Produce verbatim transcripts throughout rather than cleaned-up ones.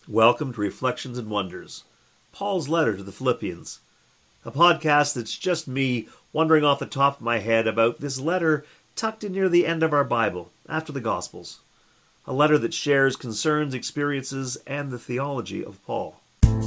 Welcome to Reflections and Wonders, Paul's letter to the Philippians, a podcast that's just me wondering off the top of my head about this letter tucked in near the end of our Bible, after the Gospels, a letter that shares concerns, experiences, and the theology of Paul.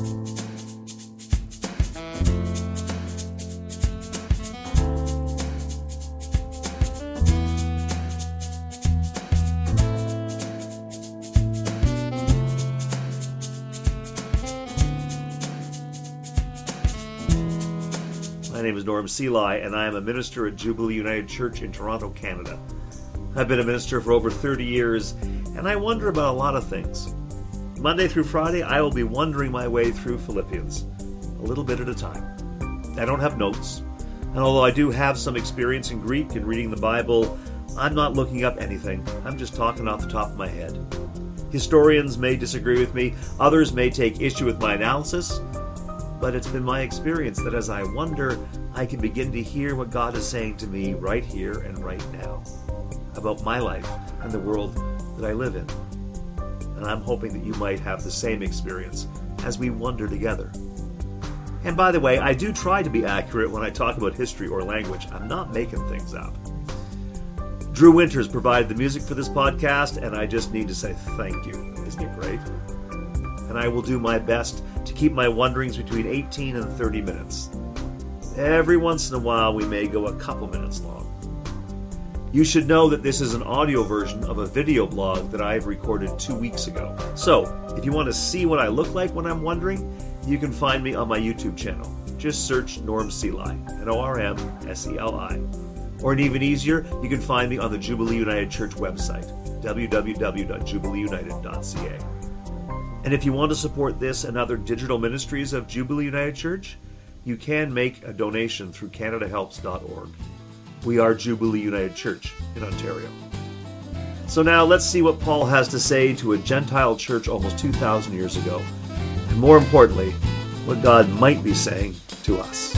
My name is Norm Seelye, and I am a minister at Jubilee United Church in Toronto, Canada. I've been a minister for over thirty years, and I wonder about a lot of things. Monday through Friday, I will be wondering my way through Philippians, a little bit at a time. I don't have notes, and although I do have some experience in Greek and reading the Bible, I'm not looking up anything. I'm just talking off the top of my head. Historians may disagree with me, others may take issue with my analysis, but it's been my experience that as I wonder, I can begin to hear what God is saying to me right here and right now about my life and the world that I live in. And I'm hoping that you might have the same experience as we wonder together. And by the way, I do try to be accurate when I talk about history or language. I'm not making things up. Drew Winters provided the music for this podcast, and I just need to say thank you. Isn't he great? And I will do my best to keep my wonderings between eighteen and thirty minutes. Every once in a while, we may go a couple minutes long. You should know that this is an audio version of a video blog that I've recorded two weeks ago. So, if you want to see what I look like when I'm wondering, you can find me on my YouTube channel. Just search Norm Seelye, N O R M S E L I. Or an even easier, you can find me on the Jubilee United Church website, w w w dot jubilee united dot c a. And if you want to support this and other digital ministries of Jubilee United Church, you can make a donation through canada helps dot org. We are Jubilee United Church in Ontario. So now let's see what Paul has to say to a Gentile church almost two thousand years ago. And more importantly, what God might be saying to us.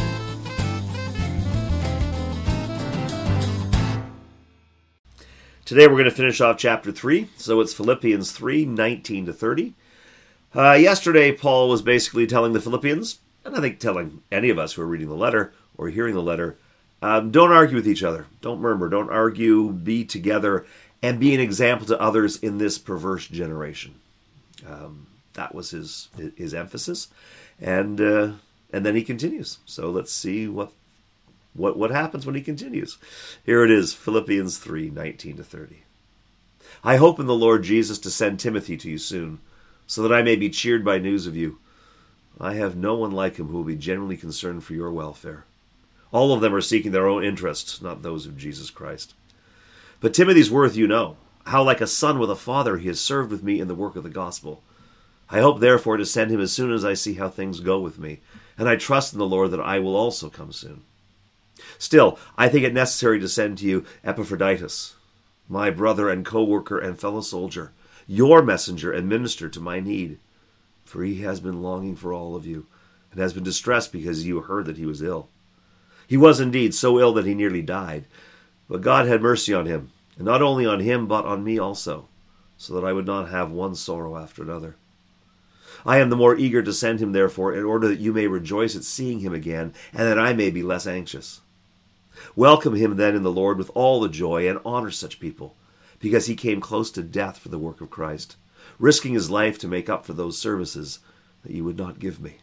Today we're going to finish off chapter three. So it's Philippians three, nineteen to thirty. Uh, yesterday, Paul was basically telling the Philippians, and I think telling any of us who are reading the letter or hearing the letter, um, don't argue with each other. Don't murmur. Don't argue. Be together and be an example to others in this perverse generation. Um, that was his his emphasis, and uh, and then he continues. So let's see what what what happens when he continues. Here it is, Philippians three, nineteen to thirty. I hope in the Lord Jesus to send Timothy to you soon, so that I may be cheered by news of you. I have no one like him who will be genuinely concerned for your welfare. All of them are seeking their own interests, not those of Jesus Christ. But Timothy's worth you know, how like a son with a father he has served with me in the work of the gospel. I hope therefore to send him as soon as I see how things go with me, and I trust in the Lord that I will also come soon. Still, I think it necessary to send to you Epaphroditus, my brother and co-worker and fellow soldier, your messenger and minister to my need. For he has been longing for all of you, and has been distressed because you heard that he was ill. He was indeed so ill that he nearly died, but God had mercy on him, and not only on him, but on me also, so that I would not have one sorrow after another. I am the more eager to send him, therefore, in order that you may rejoice at seeing him again, and that I may be less anxious. Welcome him then in the Lord with all the joy, and honor such people, because he came close to death for the work of Christ, risking his life to make up for those services that you would not give me.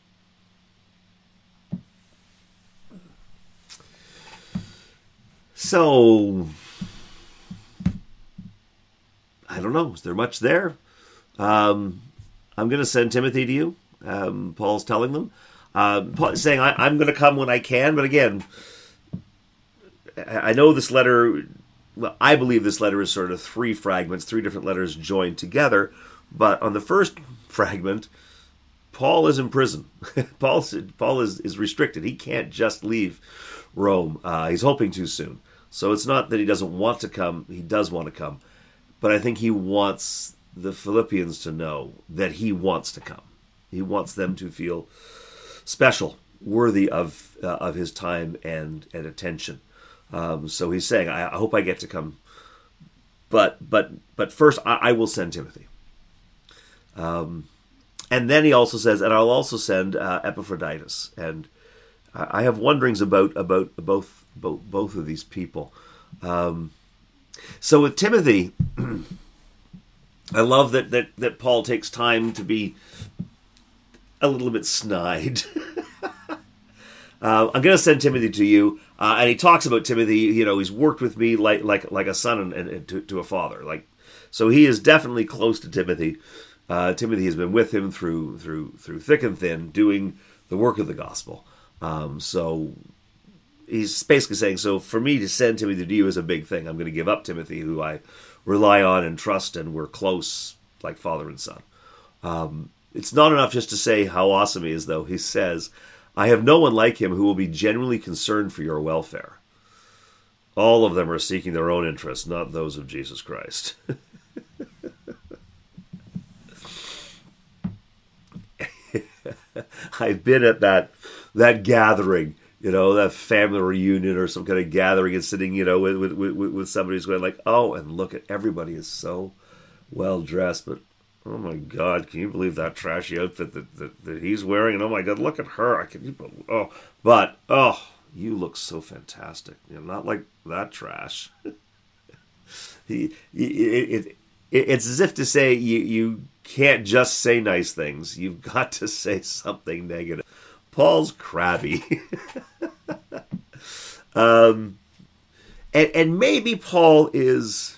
So, I don't know. Is there much there? Um, I'm going to send Timothy to you. Um, Paul's telling them. Um, Paul is saying, I, I'm going to come when I can. But again, I know this letter... Well, I believe this letter is sort of three fragments, three different letters joined together. But on the first fragment, Paul is in prison. Paul, Paul is, is restricted. He can't just leave Rome. Uh, he's hoping to soon. So it's not that he doesn't want to come. He does want to come. But I think he wants the Philippians to know that he wants to come. He wants them to feel special, worthy of uh, of his time and, and attention. Um, so he's saying, I, I hope I get to come, but but but first I, I will send Timothy. Um, and then he also says, and I'll also send uh, Epaphroditus. And I have wonderings about about both both, both of these people. Um, so with Timothy, I love that, that that Paul takes time to be a little bit snide. uh, I'm going to send Timothy to you, uh, and he talks about Timothy. You know, he's worked with me like like like a son and, and, and to, to a father. Like, so he is definitely close to Timothy. Uh, Timothy has been with him through through through thick and thin, doing the work of the gospel. Um, so he's basically saying, so for me to send Timothy to you is a big thing. I'm going to give up Timothy, who I rely on and trust, and we're close like father and son. Um, it's not enough just to say how awesome he is, though. He says, I have no one like him who will be genuinely concerned for your welfare. All of them are seeking their own interests, not those of Jesus Christ. I've been at that that gathering, you know, that family reunion or some kind of gathering, and sitting, you know, with with, with, with somebody who's going like, oh, and look at everybody is so well dressed, but oh my God, can you believe that trashy outfit that, that, that he's wearing? And oh my God, look at her. I can you believe, oh, but oh, you look so fantastic. You know, not like that trash. he, it, it, it, it's as if to say you you can't just say nice things. You've got to say something negative. Paul's crabby. um, and, and maybe Paul is,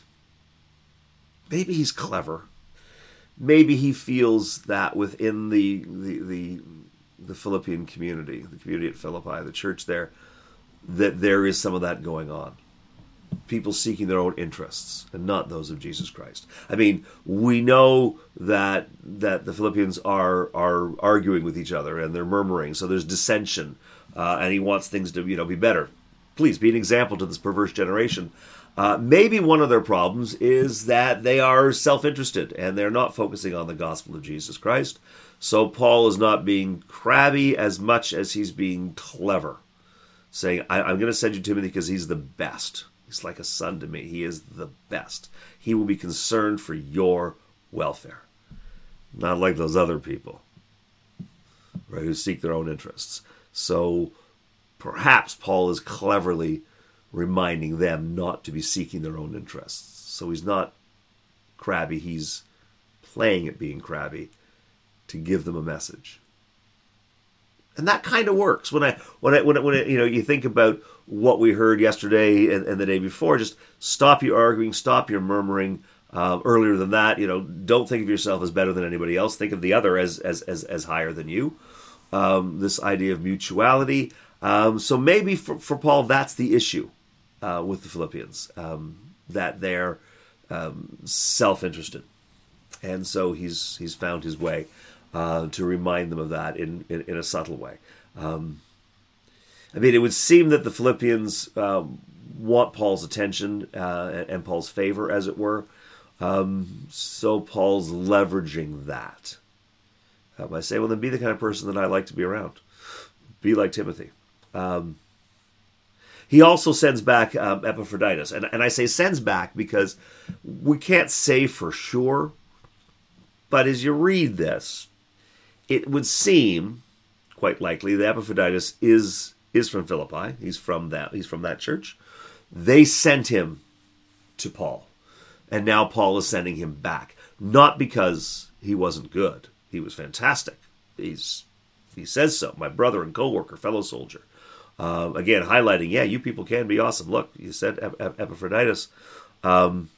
maybe he's clever. Maybe he feels that within the, the, the, the Philippian community, the community at Philippi, the church there, that there is some of that going on. People seeking their own interests and not those of Jesus Christ. I mean, we know that that the Philippians are are arguing with each other and they're murmuring, so there's dissension, uh, and he wants things to you know be better. Please be an example to this perverse generation. Uh, maybe one of their problems is that they are self-interested and they're not focusing on the gospel of Jesus Christ. So Paul is not being crabby as much as he's being clever, saying, I, I'm going to send you Timothy because he's the best. He's like a son to me. He is the best. He will be concerned for your welfare. Not like those other people, right, who seek their own interests. So perhaps Paul is cleverly reminding them not to be seeking their own interests. So he's not crabby. He's playing at being crabby to give them a message. And that kind of works. When I, when I, when I, when I, you know, you think about what we heard yesterday and, and the day before, just stop your arguing, stop your murmuring. Uh, earlier than that, you know, don't think of yourself as better than anybody else. Think of the other as as as, as higher than you. Um, this idea of mutuality. Um, so maybe for, for Paul, that's the issue uh, with the Philippians, um, that they're um, self-interested, and so he's he's found his way uh, to remind them of that in in, in a subtle way. Um, I mean, it would seem that the Philippians um, want Paul's attention uh, and, and Paul's favor, as it were. Um, so Paul's leveraging that. Um, I say, well, then be the kind of person that I like to be around. Be like Timothy. Um, he also sends back um, Epaphroditus. And, and I say sends back because we can't say for sure. But as you read this, it would seem quite likely that Epaphroditus is is from Philippi. He's from that. He's from that church. They sent him to Paul. And now Paul is sending him back. Not because he wasn't good. He was fantastic. He's He says so. My brother and co-worker, fellow soldier. Uh, again, highlighting, yeah, you people can be awesome. Look, you said Ep- Ep- Epaphroditus. Um,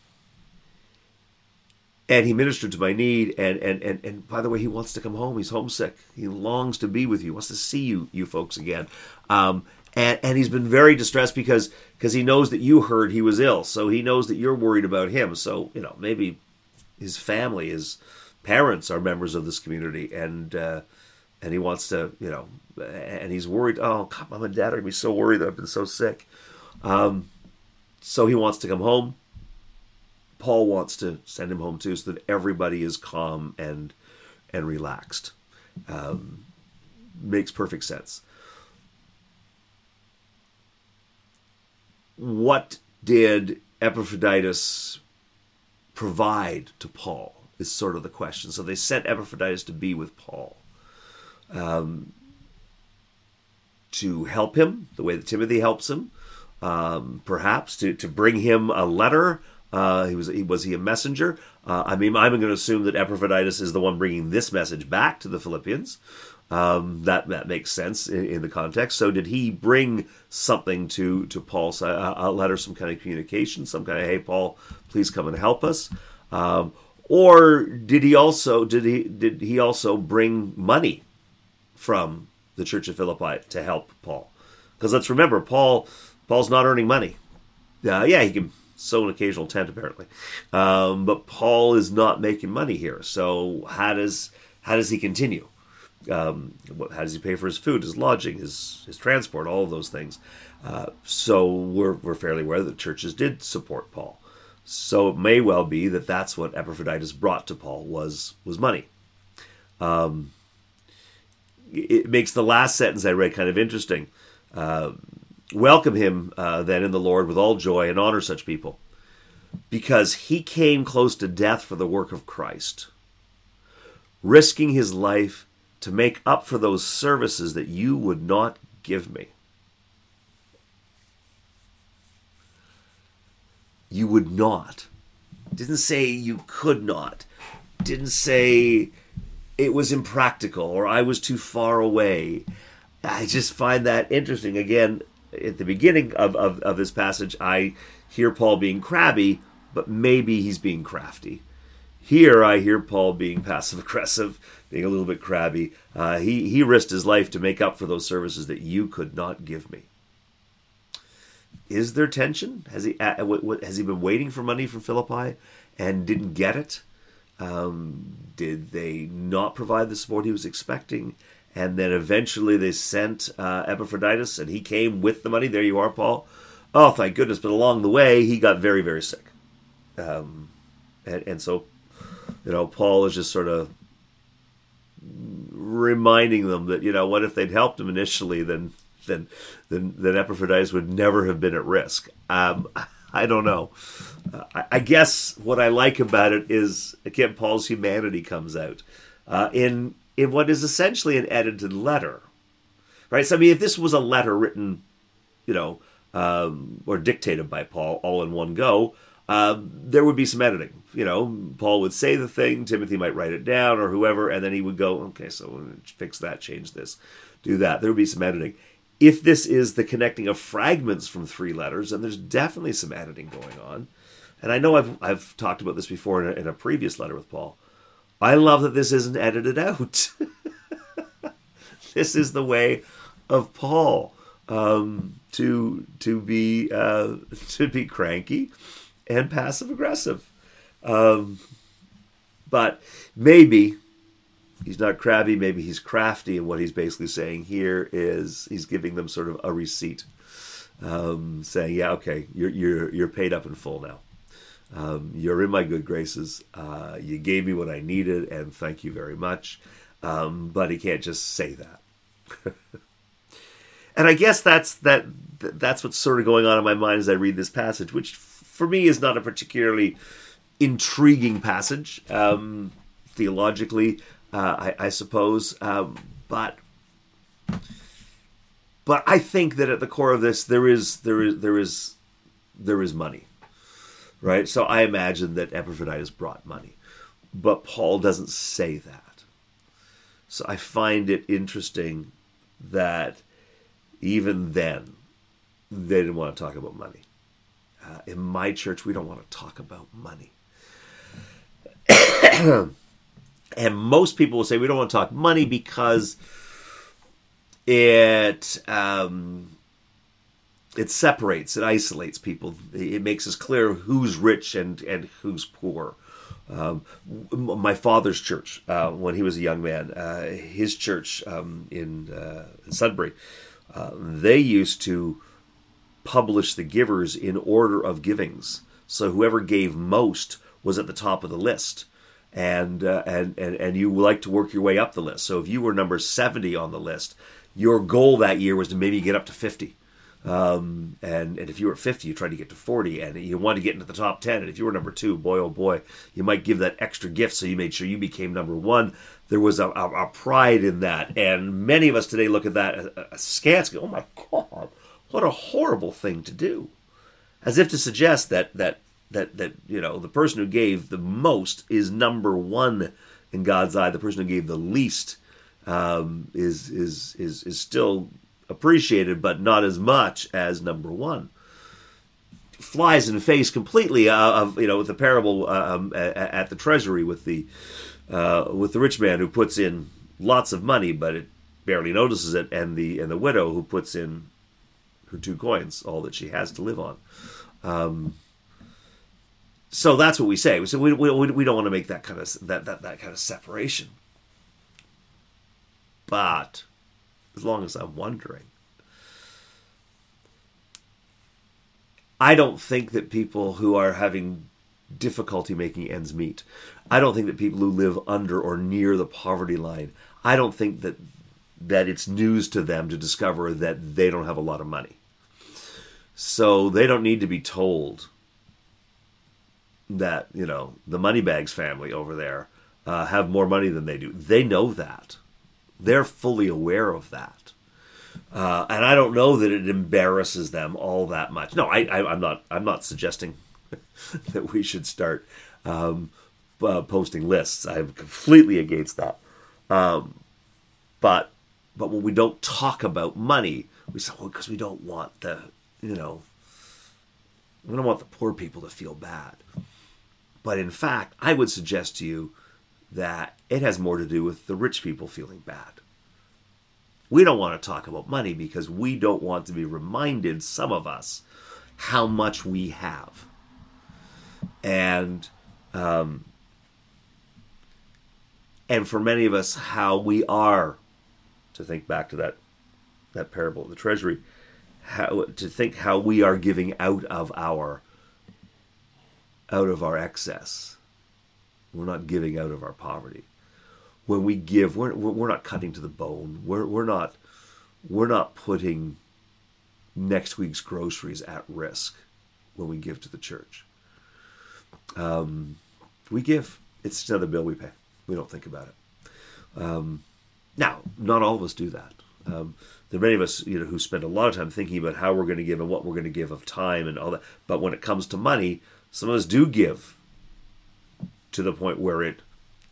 and he ministered to my need. And, and, and, and by the way, he wants to come home. He's homesick. He longs to be with you. Wants to see you, you folks again. Um, and, and he's been very distressed because because he knows that you heard he was ill. So he knows that you're worried about him. So, you know, maybe his family, his parents are members of this community. And uh, and he wants to, you know, and he's worried. Oh, God, Mom and Dad are going to be so worried that I've been so sick. Um, so he wants to come home. Paul wants to send him home too, so that everybody is calm and and relaxed. Um, makes perfect sense. What did Epaphroditus provide to Paul is sort of the question. So they sent Epaphroditus to be with Paul, um, to help him the way that Timothy helps him, um, perhaps to, to bring him a letter. Uh, he was he was he a messenger? Uh, I mean, I'm going to assume that Epaphroditus is the one bringing this message back to the Philippians. Um, that that makes sense in, in the context. So did he bring something to to Paul, a, a letter, some kind of communication, some kind of, hey, Paul, please come and help us? Um, or did he also did he did he also bring money from the Church of Philippi to help Paul? Because let's remember, Paul Paul's not earning money. Uh, yeah, he can sow an occasional tent apparently, um, but Paul is not making money here. So how does how does he continue? Um, how does he pay for his food, his lodging, his his transport, all of those things? Uh, so we're we're fairly aware that churches did support Paul. So it may well be that that's what Epaphroditus brought to Paul was was money. Um, it makes the last sentence I read kind of interesting. Uh, Welcome him uh, then in the Lord with all joy and honor such people, because he came close to death for the work of Christ, risking his life to make up for those services that you would not give me. You would not. Didn't say you could not. Didn't say it was impractical or I was too far away. I just find that interesting. Again, at the beginning of, of, of this passage, I hear Paul being crabby, but maybe he's being crafty. Here, I hear Paul being passive-aggressive, being a little bit crabby. Uh, he, he risked his life to make up for those services that you could not give me. Is there tension? Has he uh, what, what, has he been waiting for money from Philippi and didn't get it? Um, did they not provide the support he was expecting? And then eventually they sent uh, Epaphroditus, and he came with the money. There you are, Paul. Oh, thank goodness. But along the way, he got very, very sick. Um, and, and so, you know, Paul is just sort of reminding them that, you know, what if they'd helped him initially, then then then, then Epaphroditus would never have been at risk. Um, I don't know. Uh, I, I guess what I like about it is, again, Paul's humanity comes out uh, in in what is essentially an edited letter, right? So, I mean, if this was a letter written, you know, um, or dictated by Paul all in one go, um, there would be some editing. You know, Paul would say the thing, Timothy might write it down, or whoever, and then he would go, okay, so fix that, change this, do that. There would be some editing. If this is the connecting of fragments from three letters, then there's definitely some editing going on. And I know I've I've talked about this before in a, in a previous letter with Paul. I love that this isn't edited out. This is the way of Paul, um, to to be uh, to be cranky and passive aggressive. Um, but maybe he's not crabby. Maybe he's crafty, and what he's basically saying here is he's giving them sort of a receipt, um, saying, "Yeah, okay, you're you're you're paid up in full now. Um, you're in my good graces. Uh, you gave me what I needed, and thank you very much." Um, but he can't just say that. And I guess that's that. That's what's sort of going on in my mind as I read this passage, which for me is not a particularly intriguing passage um, theologically, uh, I, I suppose. Um, but but I think that at the core of this, there is there is there is there is money. Right, so I imagine that Epaphroditus brought money, but Paul doesn't say that. So I find it interesting that even then, they didn't want to talk about money. Uh, in my church, we don't want to talk about money. And most people will say we don't want to talk money because it... Um, It separates, it isolates people. It makes us clear who's rich and, and who's poor. Um, my father's church, uh, when he was a young man, uh, his church um, in, uh, in Sudbury, uh, they used to publish the givers in order of givings. So whoever gave most was at the top of the list. And, uh, and, and, and you like to work your way up the list. So if you were number seventy on the list, your goal that year was to maybe get up to fifty. Um, and, and if you were fifty, you tried to get to forty, and you wanted to get into the top ten. And if you were number two, boy, oh boy, you might give that extra gift so you made sure you became number one. There was a, a, a pride in that. And many of us today look at that askance and go, oh my God, what a horrible thing to do. As if to suggest that, that, that, that, you know, the person who gave the most is number one in God's eye. The person who gave the least um, is, is, is, is still appreciated, but not as much as number one. Flies in the face completely uh, of, you know, with the parable uh, um, at, at the treasury with the uh, with the rich man who puts in lots of money, but it barely notices it, and the and the widow who puts in her two coins, all that she has to live on. Um, so that's what we say. So we we we don't want to make that kind of that that that kind of separation. But as long as I'm wondering, I don't think that people who are having difficulty making ends meet, I don't think that people who live under or near the poverty line, I don't think that that it's news to them to discover that they don't have a lot of money. So they don't need to be told that, you know, the Moneybags family over there uh, have more money than they do. They know that. They're fully aware of that. Uh, and I don't know that it embarrasses them all that much. No, I, I, I'm not I'm not suggesting that we should start um, uh, posting lists. I'm completely against that. Um, but but when we don't talk about money, we say, well, because we don't want the, you know, we don't want the poor people to feel bad. But in fact, I would suggest to you that it has more to do with the rich people feeling bad. We don't want to talk about money because we don't want to be reminded, some of us, how much we have. And um, and for many of us, how we are, to think back to that that parable of the treasury, how, to think how we are giving out of our out of our excess. We're not giving out of our poverty. When we give, we're we're not cutting to the bone. We're we're not we're not putting next week's groceries at risk when we give to the church. Um, we give. It's another bill we pay. We don't think about it. Um, now, not all of us do that. Um, there are many of us, you know, who spend a lot of time thinking about how we're going to give and what we're going to give of time and all that. But when it comes to money, some of us do give to the point where it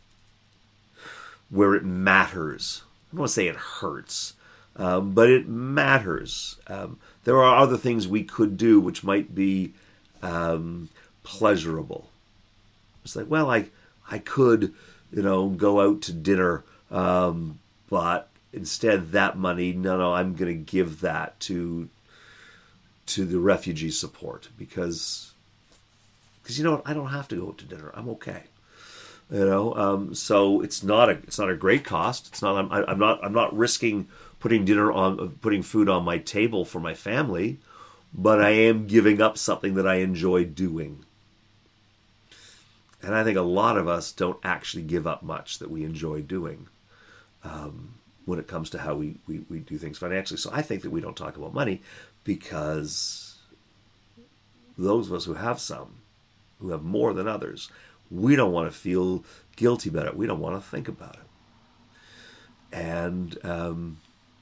where it matters. I don't want to say it hurts, um, but it matters. Um, there are other things we could do which might be um, pleasurable. It's like, well, I I could, you know, go out to dinner, um, but instead that money, no, no, I'm going to give that to to the refugee support because because you know what, I don't have to go out to dinner. I'm okay. You know, um, so it's not a it's not a great cost. It's not. I'm, I'm not. I'm not risking putting dinner on, putting food on my table for my family, but I am giving up something that I enjoy doing. And I think a lot of us don't actually give up much that we enjoy doing um, when it comes to how we, we, we do things financially. So I think that we don't talk about money because those of us who have some, who have more than others, we don't want to feel guilty about it. We don't want to think about it. And um,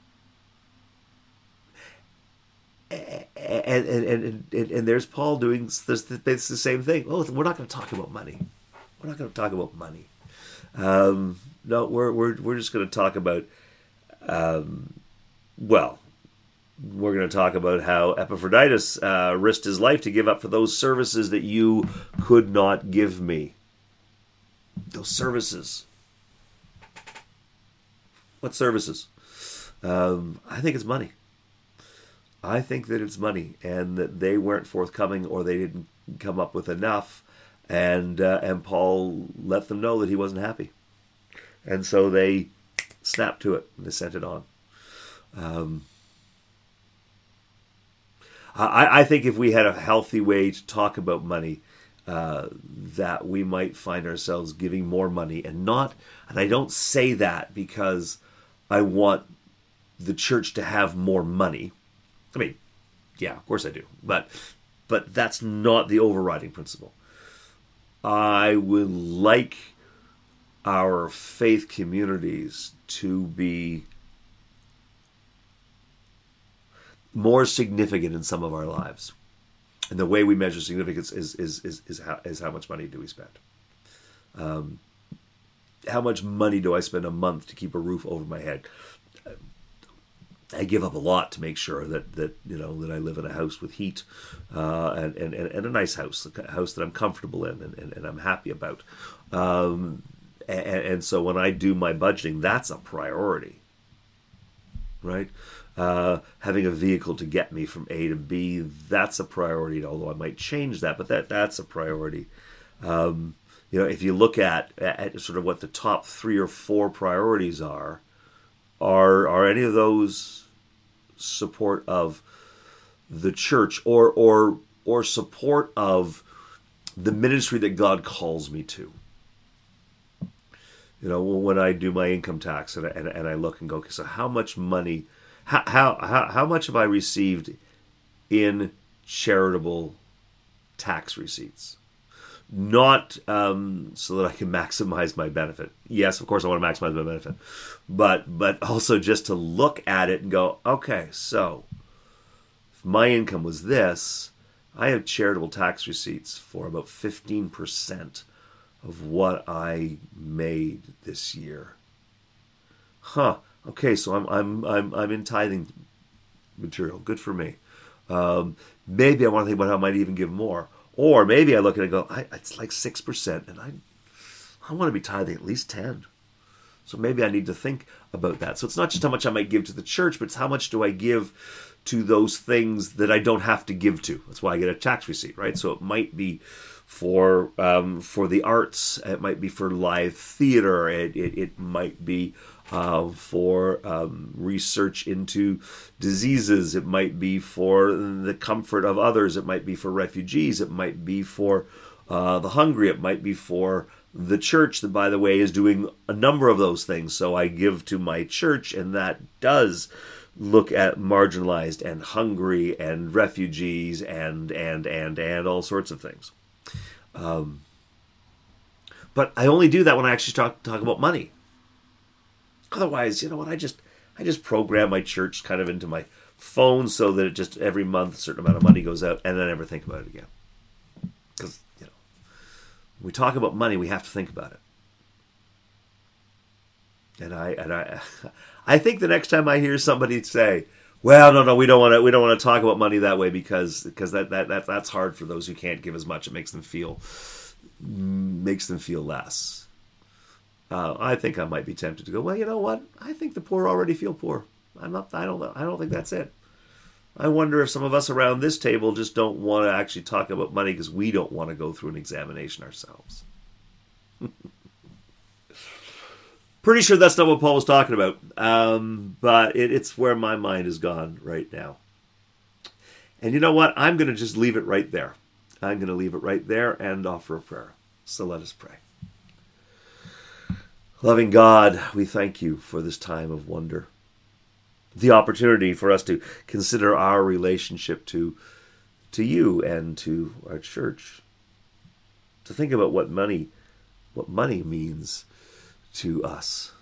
and, and, and, and, and there's Paul doing this, it's the same thing. Oh, we're not going to talk about money. We're not going to talk about money. Um, no, we're we're we're just going to talk about. Um, well, we're going to talk about how Epaphroditus uh, risked his life to give up for those services that you could not give me. Those services. What services? Um, I think it's money. I think that it's money, and that they weren't forthcoming, or they didn't come up with enough, and uh, and Paul let them know that he wasn't happy, and so they snapped to it and they sent it on. Um, I, I think if we had a healthy way to talk about money, uh, that we might find ourselves giving more money, and not. And I don't say that because I want the church to have more money. I mean, Yeah, of course I do. But but that's not the overriding principle. I would like our faith communities to be more significant in some of our lives. And the way we measure significance is is is is how, is how much money do we spend. Um, how much money do I spend a month to keep a roof over my head? I give up a lot to make sure that, that you know that I live in a house with heat uh, and, and, and a nice house, a house that I'm comfortable in and, and, and I'm happy about. Um, and, and so when I do my budgeting, that's a priority, right? Uh, having a vehicle to get me from A to B, that's a priority, although I might change that, but that that's a priority. Um, you know, if you look at, at sort of what the top three or four priorities are, are are any of those support of the church or or or support of the ministry that God calls me to? You know, when I do my income tax and I, and, and I look and go, okay, so how much money, how how how much have I received in charitable tax receipts? Not um, so that I can maximize my benefit. Yes, of course I want to maximize my benefit. But but also just to look at it and go, okay, so if my income was this, I have charitable tax receipts for about fifteen percent of what I made this year. Huh. Okay, so I'm I'm I'm I'm in tithing material. Good for me. Um, maybe I want to think about how I might even give more. Or maybe I look at it and go, I, it's like six percent, and I I want to be tithing at least ten. So maybe I need to think about that. So it's not just how much I might give to the church, but it's how much do I give to those things that I don't have to give to. That's why I get a tax receipt, right? So it might be for um, for the arts. It might be for live theater. It, it, it might be uh, for um, research into diseases. It might be for the comfort of others. It might be for refugees. It might be for uh, the hungry. It might be for the church that, by the way, is doing a number of those things. So I give to my church, and that does look at marginalized and hungry and refugees and and and and all sorts of things. Um, but I only do that when I actually talk talk about money. Otherwise, you know what? I just I just program my church kind of into my phone so that it just every month a certain amount of money goes out, and I never think about it again. Because you know, when we talk about money, we have to think about it. And I and I I think the next time I hear somebody say, "Well, no, no, we don't want to we don't want to talk about money that way because because that, that that that's hard for those who can't give as much. It makes them feel makes them feel less." Uh, I think I might be tempted to go, "Well, you know what? I think the poor already feel poor. I'm not. I don't. I don't think that's it." I wonder if some of us around this table just don't want to actually talk about money because we don't want to go through an examination ourselves. Pretty sure that's not what Paul was talking about, um, but it, it's where my mind has gone right now. And you know what? I'm going to just leave it right there. I'm going to leave it right there and offer a prayer. So let us pray. Loving God, we thank you for this time of wonder, the opportunity for us to consider our relationship to, to you and to our church, to think about what money, what money means to us,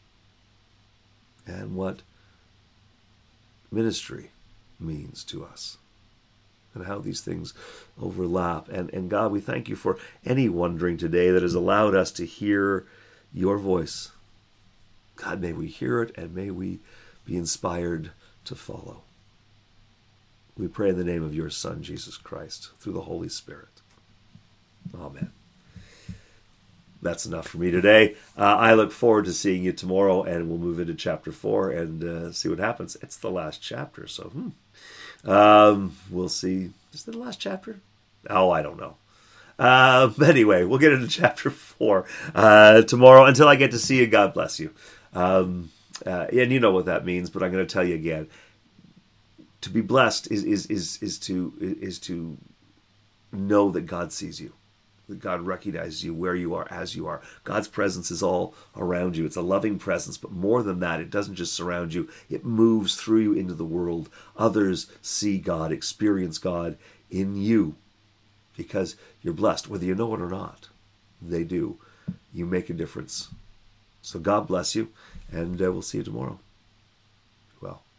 and what ministry means to us, and how these things overlap. And, and God, we thank you for any wondering today that has allowed us to hear your voice. God, may we hear it, and may we be inspired to follow. We pray in the name of your Son, Jesus Christ, through the Holy Spirit. Amen. That's enough for me today. Uh, I look forward to seeing you tomorrow, and we'll move into chapter four and uh, see what happens. It's the last chapter, so hmm. um, we'll see. Is it the last chapter? Oh, I don't know. Uh, anyway, we'll get into chapter four uh, tomorrow. Until I get to see you, God bless you. Um, uh, and you know what that means, but I'm going to tell you again. To be blessed is is is is to is to know that God sees you. that God recognizes you where you are, as you are. God's presence is all around you. It's a loving presence, but more than that, it doesn't just surround you. It moves through you into the world. Others see God, experience God in you because you're blessed, whether you know it or not. They do. You make a difference. So God bless you, and uh, we'll see you tomorrow. Well.